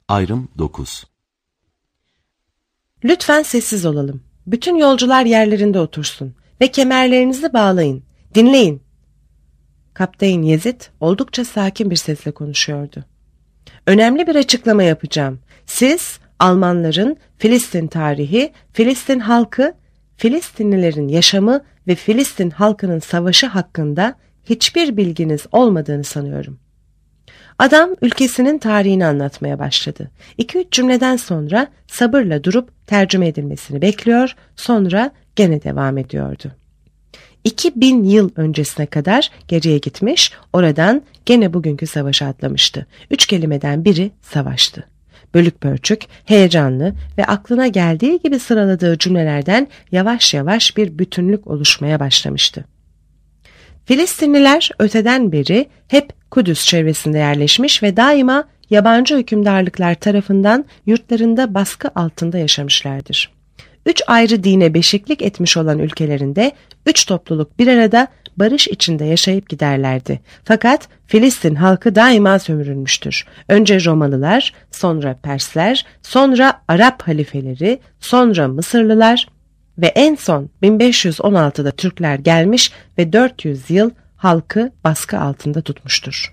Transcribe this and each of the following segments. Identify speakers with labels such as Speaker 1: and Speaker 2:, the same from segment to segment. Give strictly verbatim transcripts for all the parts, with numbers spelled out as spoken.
Speaker 1: Ayrım dokuz.
Speaker 2: Lütfen sessiz olalım. Bütün yolcular yerlerinde otursun ve kemerlerinizi bağlayın. Dinleyin. Kaptan Yezid oldukça sakin bir sesle konuşuyordu. Önemli bir açıklama yapacağım. Siz Almanların Filistin tarihi, Filistin halkı, Filistinlilerin yaşamı ve Filistin halkının savaşı hakkında hiçbir bilginiz olmadığını sanıyorum. Adam ülkesinin tarihini anlatmaya başladı. İki üç cümleden sonra sabırla durup tercüme edilmesini bekliyor, sonra gene devam ediyordu. İki bin yıl öncesine kadar geriye gitmiş, oradan gene bugünkü savaşa atlamıştı. Üç kelimeden biri savaştı. Bölük pörçük, heyecanlı ve aklına geldiği gibi sıraladığı cümlelerden yavaş yavaş bir bütünlük oluşmaya başlamıştı. Filistinliler öteden beri hep Kudüs çevresinde yerleşmiş ve daima yabancı hükümdarlıklar tarafından yurtlarında baskı altında yaşamışlardır. Üç ayrı dine beşiklik etmiş olan ülkelerinde üç topluluk bir arada barış içinde yaşayıp giderlerdi. Fakat Filistin halkı daima sömürülmüştür. Önce Romalılar, sonra Persler, sonra Arap halifeleri, sonra Mısırlılar ve en son bin beş yüz on altıda Türkler gelmiş ve dört yüz yıl halkı baskı altında tutmuştur.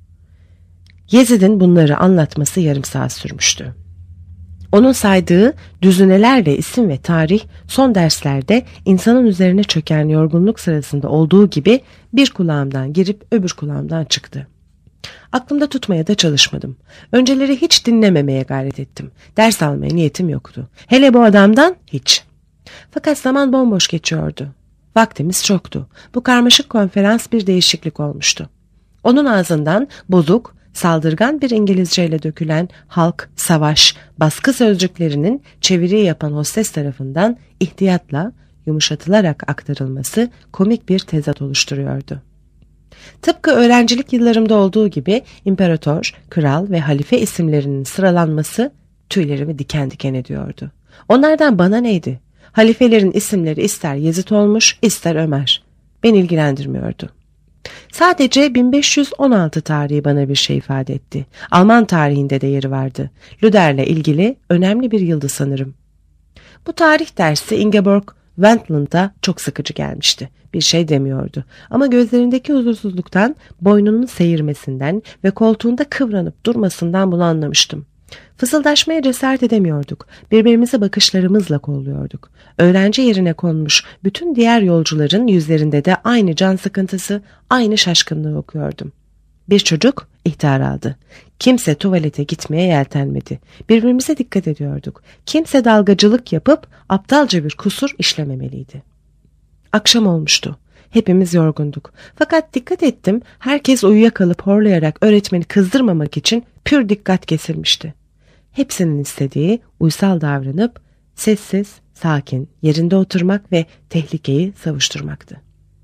Speaker 2: Yezid'in bunları anlatması yarım saat sürmüştü. Onun saydığı düzinelerle isim ve tarih son derslerde insanın üzerine çöken yorgunluk sırasında olduğu gibi bir kulağımdan girip öbür kulağımdan çıktı. Aklımda tutmaya da çalışmadım. Önceleri hiç dinlememeye gayret ettim. Ders almaya niyetim yoktu. Hele bu adamdan hiç. Fakat zaman bomboş geçiyordu. Vaktimiz çoktu. Bu karmaşık konferans bir değişiklik olmuştu. Onun ağzından bozuk, saldırgan bir İngilizceyle dökülen halk, savaş, baskı sözcüklerinin çeviri yapan hostes tarafından ihtiyatla, yumuşatılarak aktarılması komik bir tezat oluşturuyordu. Tıpkı öğrencilik yıllarımda olduğu gibi imparator, kral ve halife isimlerinin sıralanması tüylerimi diken diken ediyordu. Onlardan bana neydi? Halifelerin isimleri ister Yezid olmuş, ister Ömer. Beni ilgilendirmiyordu. Sadece bin beş yüz on altı tarihi bana bir şey ifade etti. Alman tarihinde de yeri vardı. Luther'le ilgili önemli bir yıldı sanırım. Bu tarih dersi Ingeborg Wendland'a çok sıkıcı gelmişti. Bir şey demiyordu. Ama gözlerindeki huzursuzluktan, boynunun seyirmesinden ve koltuğunda kıvranıp durmasından bunu anlamıştım. Fısıldaşmaya cesaret edemiyorduk. Birbirimizi bakışlarımızla kolluyorduk. Öğrenci yerine konmuş bütün diğer yolcuların yüzlerinde de aynı can sıkıntısı, aynı şaşkınlığı okuyordum. Bir çocuk ihtar aldı. Kimse tuvalete gitmeye yeltenmedi. Birbirimize dikkat ediyorduk. Kimse dalgacılık yapıp aptalca bir kusur işlememeliydi. Akşam olmuştu. Hepimiz yorgunduk. Fakat dikkat ettim, herkes uyuyakalıp horlayarak öğretmeni kızdırmamak için pür dikkat kesilmişti. Hepsinin istediği uysal davranıp sessiz, sakin, yerinde oturmak ve tehlikeyi savuşturmaktı.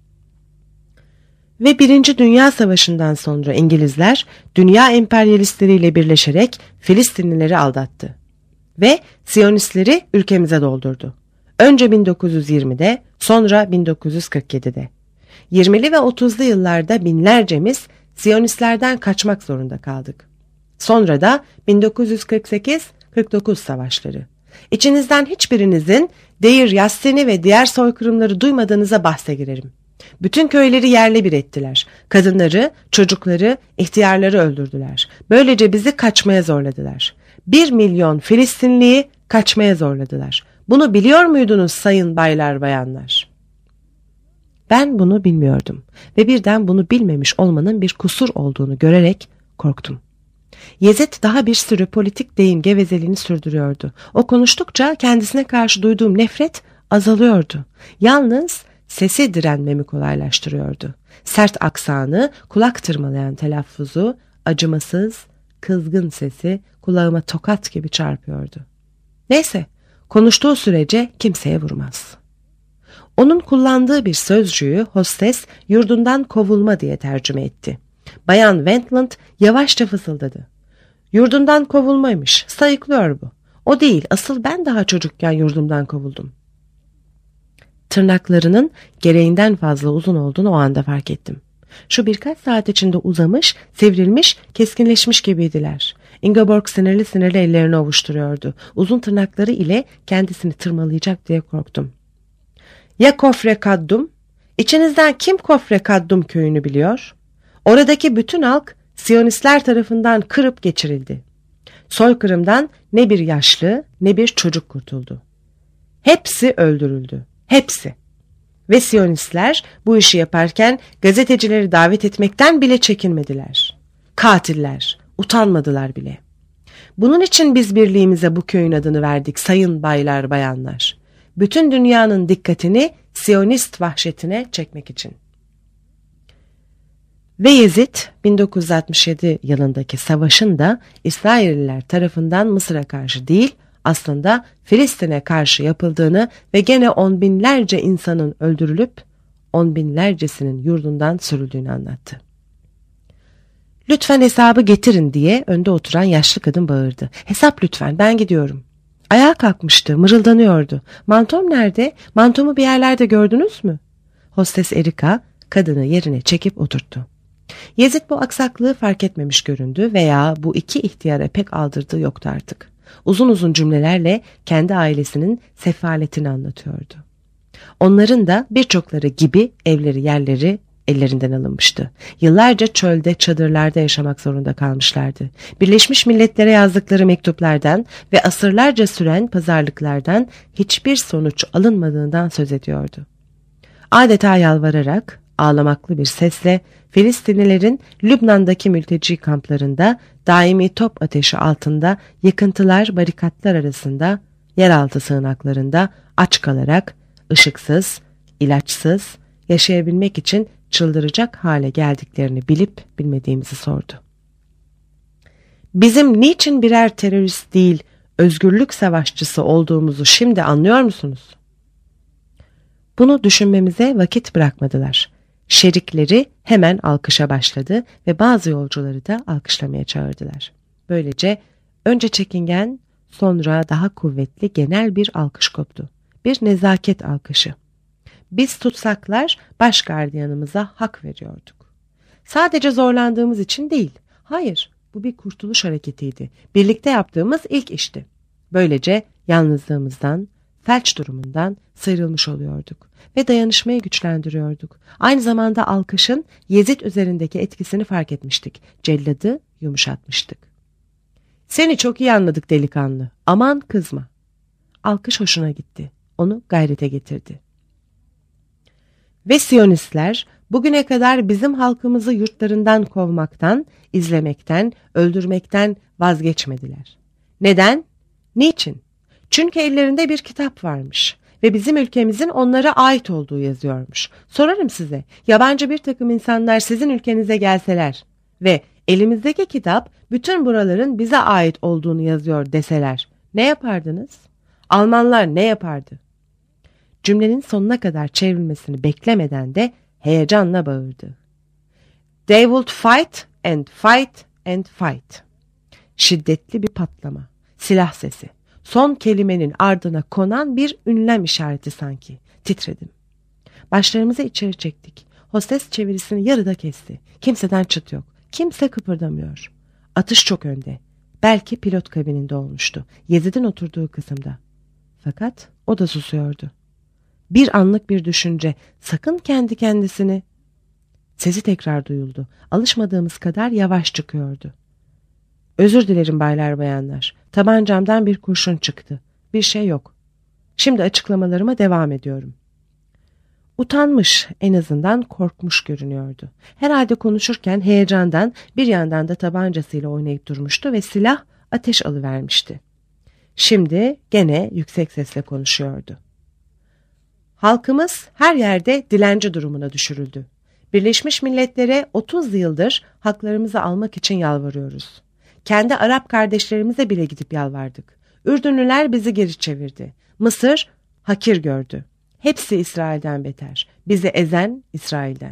Speaker 2: Ve Birinci Dünya Savaşı'ndan sonra İngilizler dünya emperyalistleriyle birleşerek Filistinlileri aldattı ve Siyonistleri ülkemize doldurdu. Önce bin dokuz yüz yirmide, sonra bin dokuz yüz kırk yedide. yirmili ve otuzlu yıllarda binlercemiz Siyonistlerden kaçmak zorunda kaldık. Sonra da bin dokuz yüz kırk sekiz kırk dokuz savaşları. İçinizden hiçbirinizin Deir Yassin'i ve diğer soykırımları duymadığınıza bahse girerim. Bütün köyleri yerle bir ettiler. Kadınları, çocukları, ihtiyarları öldürdüler. Böylece bizi kaçmaya zorladılar. Bir milyon Filistinliyi kaçmaya zorladılar. Bunu biliyor muydunuz sayın baylar bayanlar? Ben bunu bilmiyordum ve birden bunu bilmemiş olmanın bir kusur olduğunu görerek korktum. Yezid daha bir sürü politik deyim gevezeliğini sürdürüyordu. O konuştukça kendisine karşı duyduğum nefret azalıyordu. Yalnız sesi direnmemi kolaylaştırıyordu. Sert aksanı, kulak tırmalayan telaffuzu, acımasız, kızgın sesi kulağıma tokat gibi çarpıyordu. Neyse, konuştuğu sürece kimseye vurmaz. Onun kullandığı bir sözcüğü hostes yurdundan kovulma diye tercüme etti. Bayan Wendland yavaşça fısıldadı. Yurdundan kovulmaymış, sayıklıyor bu. O değil, asıl ben daha çocukken yurdumdan kovuldum. Tırnaklarının gereğinden fazla uzun olduğunu o anda fark ettim. Şu birkaç saat içinde uzamış, sivrilmiş, keskinleşmiş gibiydiler. Ingeborg sinirli sinirli ellerini ovuşturuyordu. Uzun tırnakları ile kendisini tırmalayacak diye korktum. Ya Kofre Kaddum? İçinizden kim Kofre Kaddum köyünü biliyor? Oradaki bütün halk Siyonistler tarafından kırıp geçirildi. Soykırımdan ne bir yaşlı ne bir çocuk kurtuldu. Hepsi öldürüldü. Hepsi. Ve Siyonistler bu işi yaparken gazetecileri davet etmekten bile çekinmediler. Katiller, utanmadılar bile. Bunun için biz birliğimize bu köyün adını verdik sayın baylar bayanlar. Bütün dünyanın dikkatini Siyonist vahşetine çekmek için. Ve Yezid bin dokuz yüz altmış yedi yılındaki savaşın da İsrailliler tarafından Mısır'a karşı değil, aslında Filistin'e karşı yapıldığını ve gene on binlerce insanın öldürülüp on binlercesinin yurdundan sürüldüğünü anlattı. Lütfen hesabı getirin diye önde oturan yaşlı kadın bağırdı. Hesap lütfen, ben gidiyorum. Ayağa kalkmıştı, mırıldanıyordu. Mantom nerede? Mantomu bir yerlerde gördünüz mü? Hostes Erika kadını yerine çekip oturttu. Yezid bu aksaklığı fark etmemiş göründü veya bu iki ihtiyara pek aldırdığı yoktu artık. Uzun uzun cümlelerle kendi ailesinin sefaletini anlatıyordu. Onların da birçokları gibi evleri yerleri ellerinden alınmıştı. Yıllarca çölde, çadırlarda yaşamak zorunda kalmışlardı. Birleşmiş Milletler'e yazdıkları mektuplardan ve asırlarca süren pazarlıklardan hiçbir sonuç alınmadığından söz ediyordu. Adeta yalvararak, ağlamaklı bir sesle Filistinlilerin Lübnan'daki mülteci kamplarında daimi top ateşi altında yıkıntılar, barikatlar arasında, yeraltı sığınaklarında aç kalarak, ışıksız, ilaçsız yaşayabilmek için çıldıracak hale geldiklerini bilip bilmediğimizi sordu. Bizim niçin birer terörist değil, özgürlük savaşçısı olduğumuzu şimdi anlıyor musunuz? Bunu düşünmemize vakit bırakmadılar. Şerikleri hemen alkışa başladı ve bazı yolcuları da alkışlamaya çağırdılar. Böylece önce çekingen, sonra daha kuvvetli genel bir alkış koptu. Bir nezaket alkışı. Biz tutsaklar baş gardiyanımıza hak veriyorduk. Sadece zorlandığımız için değil. Hayır, bu bir kurtuluş hareketiydi. Birlikte yaptığımız ilk işti. Böylece yalnızlığımızdan, felç durumundan sıyrılmış oluyorduk ve dayanışmayı güçlendiriyorduk. Aynı zamanda alkışın Yezid üzerindeki etkisini fark etmiştik. Celladı yumuşatmıştık. Seni çok iyi anladık delikanlı. Aman kızma. Alkış hoşuna gitti. Onu gayrete getirdi. Ve Siyonistler bugüne kadar bizim halkımızı yurtlarından kovmaktan, izlemekten, öldürmekten vazgeçmediler. Neden? Niçin? Çünkü ellerinde bir kitap varmış ve bizim ülkemizin onlara ait olduğu yazıyormuş. Sorarım size, yabancı bir takım insanlar sizin ülkenize gelseler ve elimizdeki kitap bütün buraların bize ait olduğunu yazıyor deseler, ne yapardınız? Almanlar ne yapardı? Cümlenin sonuna kadar çevrilmesini beklemeden de heyecanla bağırdı. They would fight and fight and fight. Şiddetli bir patlama, silah sesi. Son kelimenin ardına konan bir ünlem işareti sanki. Titredim. Başlarımızı içeri çektik. Hostes çevirisini yarıda kesti. Kimseden çıt yok. Kimse kıpırdamıyor. Atış çok önde. Belki pilot kabininde olmuştu. Yezid'in oturduğu kısımda. Fakat o da susuyordu. Bir anlık bir düşünce. Sakın kendi kendisini. Sesi tekrar duyuldu. Alışmadığımız kadar yavaş çıkıyordu. Özür dilerim baylar bayanlar. Tabancamdan bir kurşun çıktı. Bir şey yok. Şimdi açıklamalarıma devam ediyorum. Utanmış, en azından korkmuş görünüyordu. Herhalde konuşurken heyecandan bir yandan da tabancasıyla oynayıp durmuştu ve silah ateş alıvermişti. Şimdi gene yüksek sesle konuşuyordu. Halkımız her yerde dilenci durumuna düşürüldü. Birleşmiş Milletler'e otuz yıldır haklarımızı almak için yalvarıyoruz. Kendi Arap kardeşlerimize bile gidip yalvardık. Ürdünlüler bizi geri çevirdi. Mısır hakir gördü. Hepsi İsrail'den beter. Bizi ezen İsrail'den.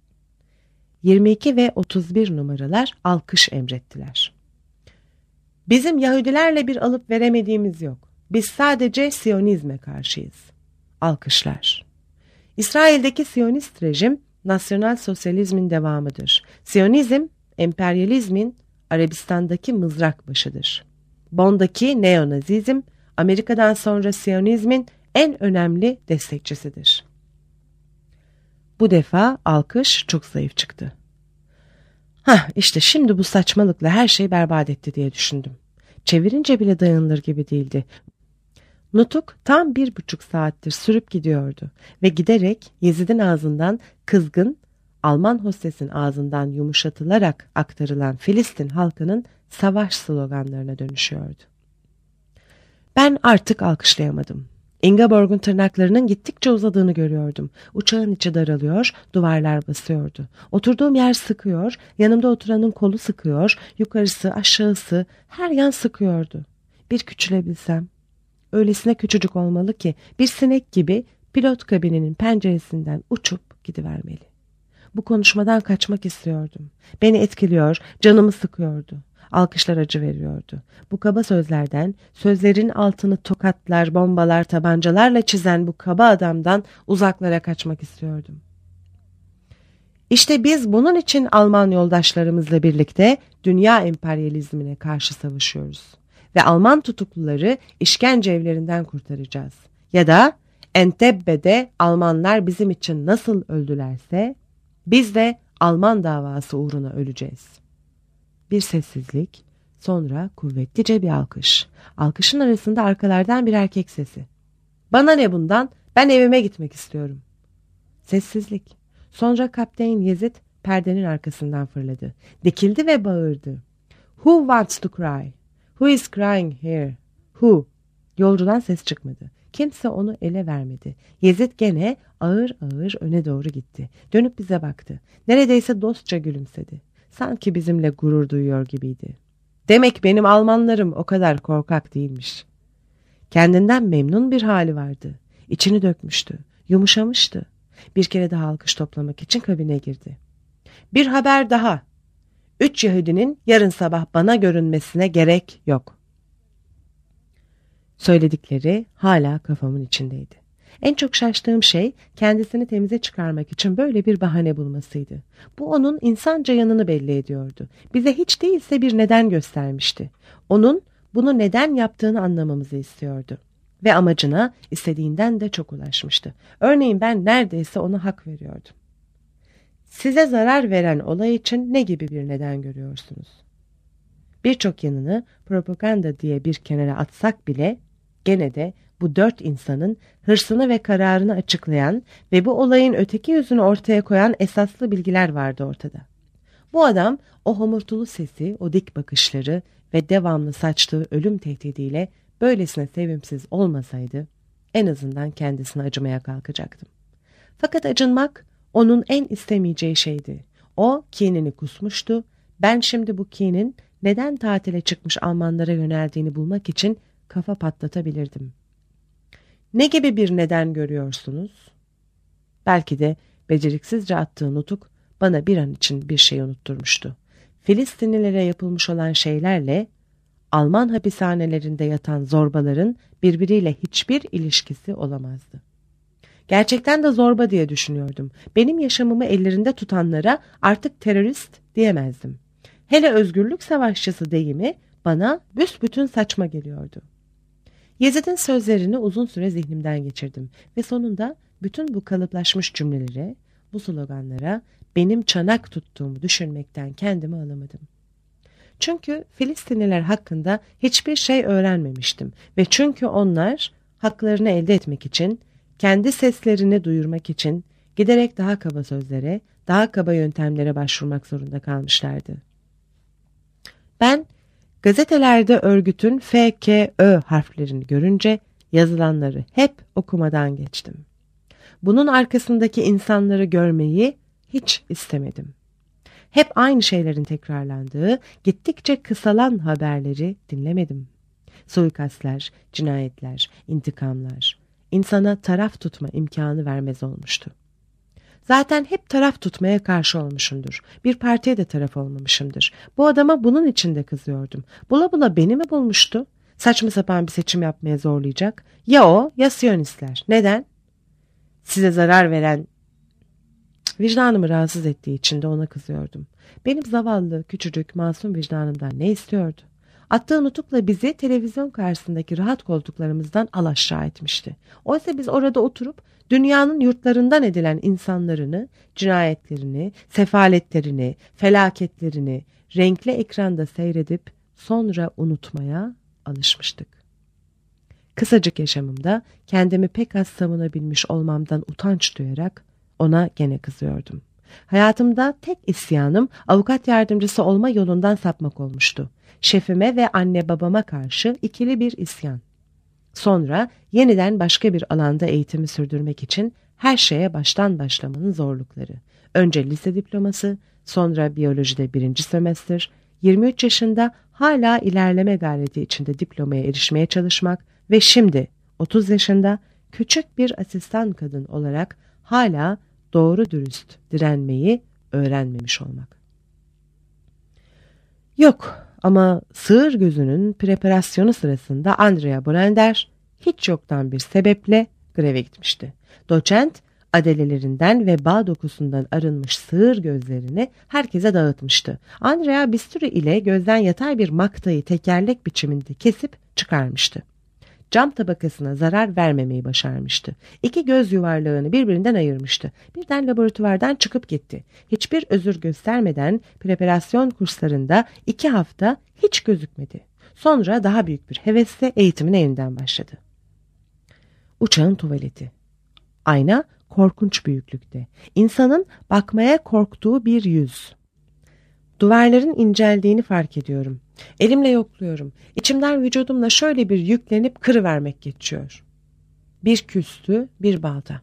Speaker 2: yirmi iki ve otuz bir numaralar alkış emrettiler. Bizim Yahudilerle bir alıp veremediğimiz yok. Biz sadece Siyonizme karşıyız. Alkışlar. İsrail'deki Siyonist rejim, nasyonal sosyalizmin devamıdır. Siyonizm, emperyalizmin Arabistan'daki mızrak başıdır. Bonn'daki neonazizm, Amerika'dan sonra Siyonizmin en önemli destekçisidir. Bu defa alkış çok zayıf çıktı. Hah, işte şimdi bu saçmalıkla her şeyi berbat etti diye düşündüm. Çevirince bile dayanılır gibi değildi. Nutuk tam bir buçuk saattir sürüp gidiyordu ve giderek Yezid'in ağzından kızgın, Alman hostesin ağzından yumuşatılarak aktarılan Filistin halkının savaş sloganlarına dönüşüyordu. Ben artık alkışlayamadım. Ingeborg'un tırnaklarının gittikçe uzadığını görüyordum. Uçağın içi daralıyor, duvarlar basıyordu. Oturduğum yer sıkıyor, yanımda oturanın kolu sıkıyor, yukarısı, aşağısı, her yan sıkıyordu. Bir küçülebilsem. Öylesine küçücük olmalı ki bir sinek gibi pilot kabininin penceresinden uçup gidivermeli. Bu konuşmadan kaçmak istiyordum. Beni etkiliyor, canımı sıkıyordu. Alkışlar acı veriyordu. Bu kaba sözlerden, sözlerin altını tokatlar, bombalar, tabancalarla çizen bu kaba adamdan uzaklara kaçmak istiyordum. İşte biz bunun için Alman yoldaşlarımızla birlikte dünya emperyalizmine karşı savaşıyoruz. Ve Alman tutukluları işkence evlerinden kurtaracağız. Ya da Entebbe'de Almanlar bizim için nasıl öldülerse biz de Alman davası uğruna öleceğiz. Bir sessizlik, sonra kuvvetlice bir alkış. Alkışın arasında arkalardan bir erkek sesi. Bana ne bundan? Ben evime gitmek istiyorum. Sessizlik. Sonra Kaptan Yezid perdenin arkasından fırladı. Dikildi ve bağırdı. Who wants to cry? Who is crying here? Who? Yolcudan ses çıkmadı. Kimse onu ele vermedi. Yezid gene ağır ağır öne doğru gitti. Dönüp bize baktı. Neredeyse dostça gülümsedi. Sanki bizimle gurur duyuyor gibiydi. Demek benim Almanlarım o kadar korkak değilmiş. Kendinden memnun bir hali vardı. İçini dökmüştü. Yumuşamıştı. Bir kere daha alkış toplamak için kabine girdi. Bir haber daha. Üç Yahudinin yarın sabah bana görünmesine gerek yok. Söyledikleri hala kafamın içindeydi. En çok şaştığım şey kendisini temize çıkarmak için böyle bir bahane bulmasıydı. Bu onun insanca yanını belli ediyordu. Bize hiç değilse bir neden göstermişti. Onun bunu neden yaptığını anlamamızı istiyordu. Ve amacına istediğinden de çok ulaşmıştı. Örneğin ben neredeyse ona hak veriyordum. Size zarar veren olay için ne gibi bir neden görüyorsunuz? Birçok yanını propaganda diye bir kenara atsak bile gene de bu dört insanın hırsını ve kararını açıklayan ve bu olayın öteki yüzünü ortaya koyan esaslı bilgiler vardı ortada. Bu adam o homurtulu sesi, o dik bakışları ve devamlı saçtığı ölüm tehdidiyle böylesine sevimsiz olmasaydı en azından kendisine acımaya kalkacaktım. Fakat acınmak onun en istemeyeceği şeydi. O kinini kusmuştu. Ben şimdi bu kinin neden tatile çıkmış Almanlara yöneldiğini bulmak için kafa patlatabilirdim. Ne gibi bir neden görüyorsunuz? Belki de beceriksizce attığı nutuk bana bir an için bir şey unutturmuştu. Filistinlilere yapılmış olan şeylerle Alman hapishanelerinde yatan zorbaların birbiriyle hiçbir ilişkisi olamazdı. Gerçekten de zorba diye düşünüyordum. Benim yaşamımı ellerinde tutanlara artık terörist diyemezdim. Hele özgürlük savaşçısı deyimi bana büsbütün saçma geliyordu. Yezid'in sözlerini uzun süre zihnimden geçirdim ve sonunda bütün bu kalıplaşmış cümlelere, bu sloganlara benim çanak tuttuğumu düşünmekten kendimi alamadım. Çünkü Filistinliler hakkında hiçbir şey öğrenmemiştim ve çünkü onlar haklarını elde etmek için, kendi seslerini duyurmak için giderek daha kaba sözlere, daha kaba yöntemlere başvurmak zorunda kalmışlardı. Ben gazetelerde örgütün F K Ö harflerini görünce yazılanları hep okumadan geçtim. Bunun arkasındaki insanları görmeyi hiç istemedim. Hep aynı şeylerin tekrarlandığı, gittikçe kısalan haberleri dinlemedim. Suikastler, cinayetler, intikamlar, insana taraf tutma imkanı vermez olmuştu. Zaten hep taraf tutmaya karşı olmuşumdur. Bir partiye de taraf olmamışımdır. Bu adama bunun için de kızıyordum. Bula bula beni mi bulmuştu? Saçma sapan bir seçim yapmaya zorlayacak. Ya o ya Siyonistler. Neden? Size zarar veren Vicdanımı rahatsız ettiği için de ona kızıyordum. Benim zavallı, küçücük, masum vicdanımdan ne istiyordu? Attığı nutukla bizi televizyon karşısındaki rahat koltuklarımızdan alaşağı etmişti. Oysa biz orada oturup dünyanın yurtlarından edilen insanlarını, cinayetlerini, sefaletlerini, felaketlerini renkli ekranda seyredip sonra unutmaya alışmıştık. Kısacık yaşamımda kendimi pek az savunabilmiş olmamdan utanç duyarak ona gene kızıyordum. Hayatımda tek isyanım avukat yardımcısı olma yolundan sapmak olmuştu. Şefime ve anne babama karşı ikili bir isyan. Sonra yeniden başka bir alanda eğitimi sürdürmek için her şeye baştan başlamanın zorlukları. Önce lise diploması, sonra biyolojide birinci sömestr, yirmi üç yaşında hala ilerleme gayreti içinde diplomaya erişmeye çalışmak ve şimdi otuz yaşında küçük bir asistan kadın olarak hala doğru dürüst direnmeyi öğrenmemiş olmak. Yok ama sığır gözünün preparasyonu sırasında Andrea Bolender hiç yoktan bir sebeple greve gitmişti. Doçent adelelerinden ve bağ dokusundan arınmış sığır gözlerini herkese dağıtmıştı. Andrea bisturi ile gözden yatay bir maktayı tekerlek biçiminde kesip çıkarmıştı. Cam tabakasına zarar vermemeyi başarmıştı. İki göz yuvarlağını birbirinden ayırmıştı. Birden laboratuvardan çıkıp gitti. Hiçbir özür göstermeden preparasyon kurslarında iki hafta hiç gözükmedi. Sonra daha büyük bir hevesle eğitimine yeniden başladı. Uçağın tuvaleti. Ayna korkunç büyüklükte. İnsanın bakmaya korktuğu bir yüz. Duvarların inceldiğini fark ediyorum. Elimle yokluyorum. İçimden vücudumla şöyle bir yüklenip kırıvermek geçiyor. Bir küstü, bir balta.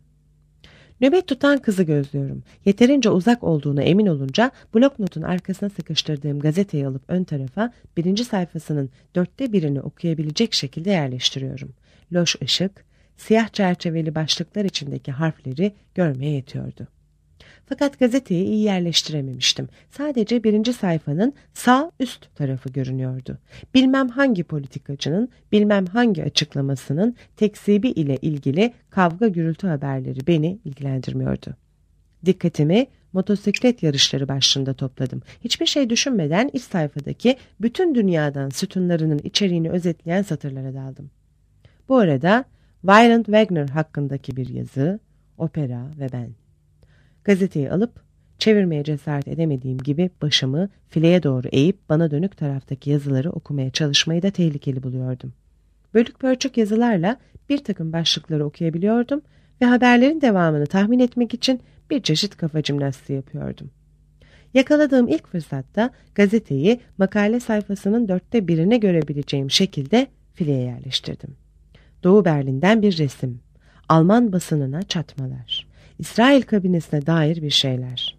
Speaker 2: Nöbet tutan kızı gözlüyorum. Yeterince uzak olduğuna emin olunca bloknotun arkasına sıkıştırdığım gazeteyi alıp ön tarafa birinci sayfasının dörtte birini okuyabilecek şekilde yerleştiriyorum. Loş ışık, siyah çerçeveli başlıklar içindeki harfleri görmeye yetiyordu. Fakat gazeteyi iyi yerleştirememiştim. Sadece birinci sayfanın sağ üst tarafı görünüyordu. Bilmem hangi politikacının, bilmem hangi açıklamasının tekzibi ile ilgili kavga gürültü haberleri beni ilgilendirmiyordu. Dikkatimi motosiklet yarışları başlığında topladım. Hiçbir şey düşünmeden iç sayfadaki bütün dünyadan sütunlarının içeriğini özetleyen satırlara daldım. Bu arada Violent Wagner hakkındaki bir yazı, opera ve ben. Gazeteyi alıp çevirmeye cesaret edemediğim gibi başımı fileye doğru eğip bana dönük taraftaki yazıları okumaya çalışmayı da tehlikeli buluyordum. Bölük pörçük yazılarla bir takım başlıkları okuyabiliyordum ve haberlerin devamını tahmin etmek için bir çeşit kafa jimnastiği yapıyordum. Yakaladığım ilk fırsatta gazeteyi makale sayfasının dörtte birine görebileceğim şekilde fileye yerleştirdim. Doğu Berlin'den bir resim, Alman basınına çatmalar, İsrail kabinesine dair bir şeyler.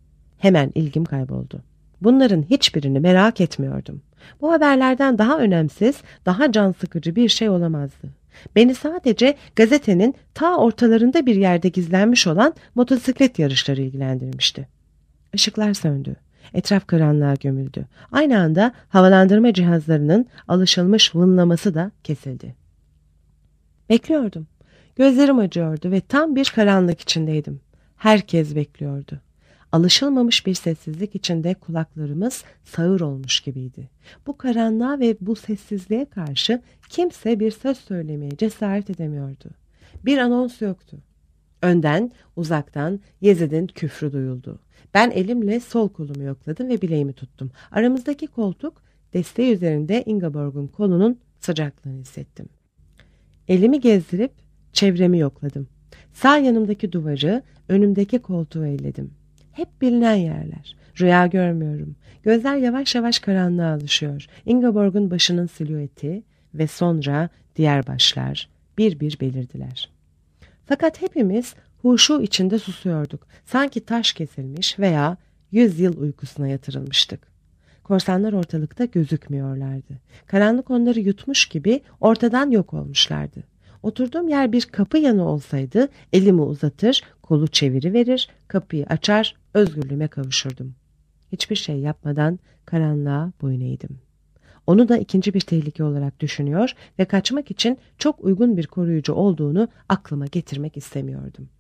Speaker 2: Hemen ilgim kayboldu. Bunların hiçbirini merak etmiyordum. Bu haberlerden daha önemsiz, daha can sıkıcı bir şey olamazdı. Beni sadece gazetenin ta ortalarında bir yerde gizlenmiş olan motosiklet yarışları ilgilendirmişti. Işıklar söndü. Etraf karanlığa gömüldü. Aynı anda havalandırma cihazlarının alışılmış vınlaması da kesildi. Bekliyordum. Gözlerim acıyordu ve tam bir karanlık içindeydim. Herkes bekliyordu. Alışılmamış bir sessizlik içinde kulaklarımız sağır olmuş gibiydi. Bu karanlığa ve bu sessizliğe karşı kimse bir söz söylemeye cesaret edemiyordu. Bir anons yoktu. Önden, uzaktan Yezid'in küfrü duyuldu. Ben elimle sol kolumu yokladım ve bileğimi tuttum. Aramızdaki koltuk, desteği üzerinde Ingeborg'un kolunun sıcaklığını hissettim. Elimi gezdirip çevremi yokladım. Sağ yanımdaki duvarı, önümdeki koltuğu elledim. Hep bilinen yerler. Rüya görmüyorum. Gözler yavaş yavaş karanlığa alışıyor. Ingeborg'un başının silüeti ve sonra diğer başlar bir bir belirdiler. Fakat hepimiz huşu içinde susuyorduk. Sanki taş kesilmiş veya yüz yıl uykusuna yatırılmıştık. Korsanlar ortalıkta gözükmüyorlardı. Karanlık onları yutmuş gibi ortadan yok olmuşlardı. Oturduğum yer bir kapı yanı olsaydı elimi uzatır, kolu çeviriverir, kapıyı açar, özgürlüğüme kavuşurdum. Hiçbir şey yapmadan karanlığa boyun eğdim. Onu da ikinci bir tehlike olarak düşünüyor ve kaçmak için çok uygun bir koruyucu olduğunu aklıma getirmek istemiyordum.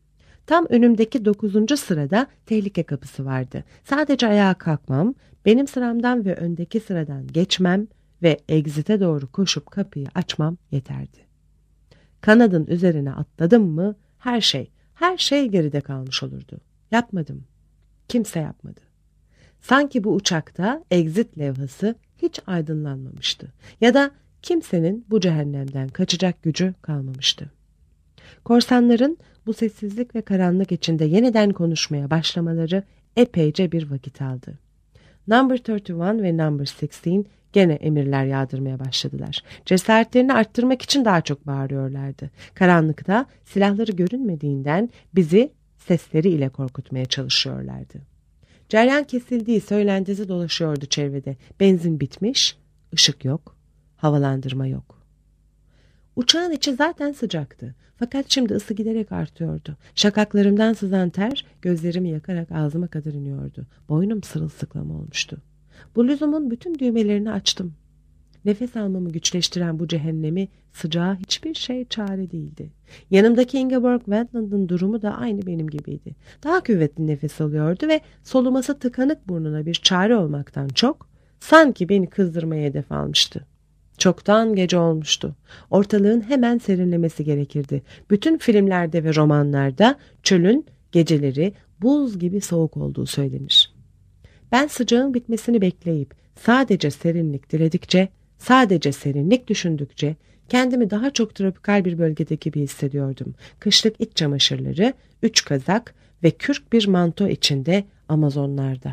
Speaker 2: Tam önümdeki dokuzuncu sırada tehlike kapısı vardı. Sadece ayağa kalkmam, benim sıramdan ve öndeki sıradan geçmem ve exit'e doğru koşup kapıyı açmam yeterdi. Kanadın üzerine atladım mı her şey, her şey geride kalmış olurdu. Yapmadım. Kimse yapmadı. Sanki bu uçakta exit levhası hiç aydınlanmamıştı ya da kimsenin bu cehennemden kaçacak gücü kalmamıştı. Korsanların bu sessizlik ve karanlık içinde yeniden konuşmaya başlamaları epeyce bir vakit aldı. Number otuz bir ve Number on altı gene emirler yağdırmaya başladılar. Cesaretlerini arttırmak için daha çok bağırıyorlardı. Karanlıkta silahları görünmediğinden bizi sesleri ile korkutmaya çalışıyorlardı. Ceryan kesildiği söylentisi dolaşıyordu çevrede. Benzin bitmiş, ışık yok, havalandırma yok. Uçağın içi zaten sıcaktı. Fakat şimdi ısı giderek artıyordu. Şakaklarımdan sızan ter gözlerimi yakarak ağzıma kadar iniyordu. Boynum sırılsıklam olmuştu. Bluzumun bütün düğmelerini açtım. Nefes almamı güçleştiren bu cehennemi sıcağa hiçbir şey çare değildi. Yanımdaki Ingeborg Wendland'ın durumu da aynı benim gibiydi. Daha kuvvetli nefes alıyordu ve soluması tıkanık burnuna bir çare olmaktan çok sanki beni kızdırmaya hedef almıştı. Çoktan gece olmuştu. Ortalığın hemen serinlemesi gerekirdi. Bütün filmlerde ve romanlarda çölün geceleri buz gibi soğuk olduğu söylenir. Ben sıcağın bitmesini bekleyip sadece serinlik diledikçe, sadece serinlik düşündükçe kendimi daha çok tropikal bir bölgede gibi hissediyordum. Kışlık iç çamaşırları, üç kazak ve kürk bir manto içinde Amazonlarda.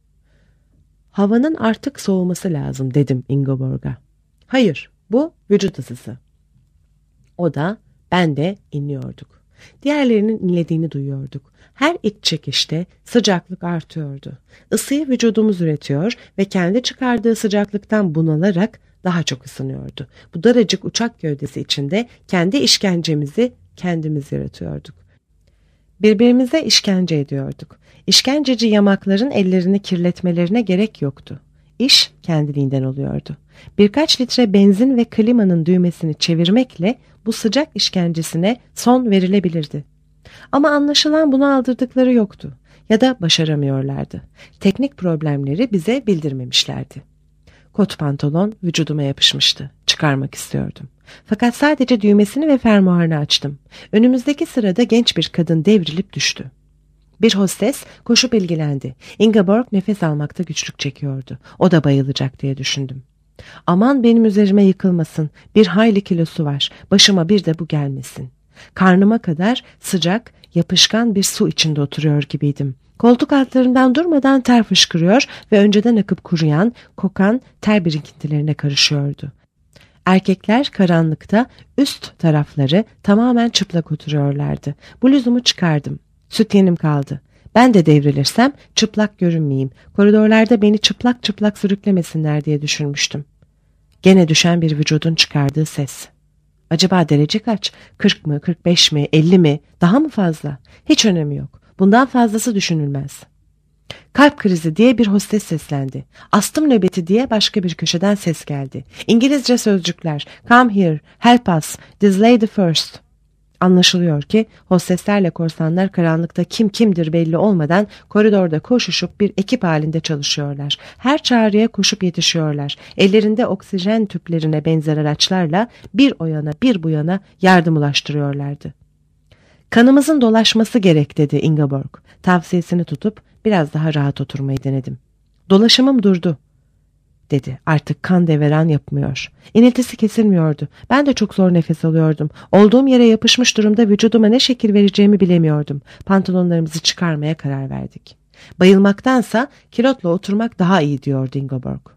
Speaker 2: Havanın artık soğuması lazım dedim Ingeborg'a. Hayır, bu vücut ısısı. O da, ben de inliyorduk. Diğerlerinin inlediğini duyuyorduk. Her iç çekişte sıcaklık artıyordu. Isıyı vücudumuz üretiyor ve kendi çıkardığı sıcaklıktan bunalarak daha çok ısınıyordu. Bu daracık uçak gövdesi içinde kendi işkencemizi kendimiz yaratıyorduk. Birbirimize işkence ediyorduk. İşkenceci yamakların ellerini kirletmelerine gerek yoktu. İş kendiliğinden oluyordu. Birkaç litre benzin ve klimanın düğmesini çevirmekle bu sıcak işkencesine son verilebilirdi. Ama anlaşılan bunu aldırdıkları yoktu ya da başaramıyorlardı. Teknik problemleri bize bildirmemişlerdi. Kot pantolon vücuduma yapışmıştı. Çıkarmak istiyordum. Fakat sadece düğmesini ve fermuarını açtım. Önümüzdeki sırada genç bir kadın devrilip düştü. Bir hostes koşup ilgilendi. Ingeborg nefes almakta güçlük çekiyordu. O da bayılacak diye düşündüm. Aman benim üzerime yıkılmasın. Bir hayli kilosu var. Başıma bir de bu gelmesin. Karnıma kadar sıcak, yapışkan bir su içinde oturuyor gibiydim. Koltuk altlarımdan durmadan ter fışkırıyor ve önceden akıp kuruyan, kokan ter birikintilerine karışıyordu. Erkekler karanlıkta üst tarafları tamamen çıplak oturuyorlardı. Bluzumu çıkardım. Sütyenim kaldı. Ben de devrilirsem çıplak görünmeyeyim. Koridorlarda beni çıplak çıplak sürüklemesinler diye düşünmüştüm. Gene düşen bir vücudun çıkardığı ses. Acaba derece kaç? kırk mı, kırk beş mi, elli mi? Daha mı fazla? Hiç önemi yok. Bundan fazlası düşünülmez. Kalp krizi diye bir hostes seslendi. Astım nöbeti diye başka bir köşeden ses geldi. İngilizce sözcükler. Come here, help us, this lady first. Anlaşılıyor ki hosteslerle korsanlar karanlıkta kim kimdir belli olmadan koridorda koşuşup bir ekip halinde çalışıyorlar. Her çağrıya koşup yetişiyorlar. Ellerinde oksijen tüplerine benzer araçlarla bir o yana bir bu yana yardım ulaştırıyorlardı. Kanımızın dolaşması gerek dedi Ingeborg. Tavsiyesini tutup biraz daha rahat oturmayı denedim. Dolaşımım durdu dedi. Artık kan deveran yapmıyor. İniltisi kesilmiyordu. Ben de çok zor nefes alıyordum. Olduğum yere yapışmış durumda vücuduma ne şekil vereceğimi bilemiyordum. Pantolonlarımızı çıkarmaya karar verdik. Bayılmaktansa kilotla oturmak daha iyi diyordu Ingeborg.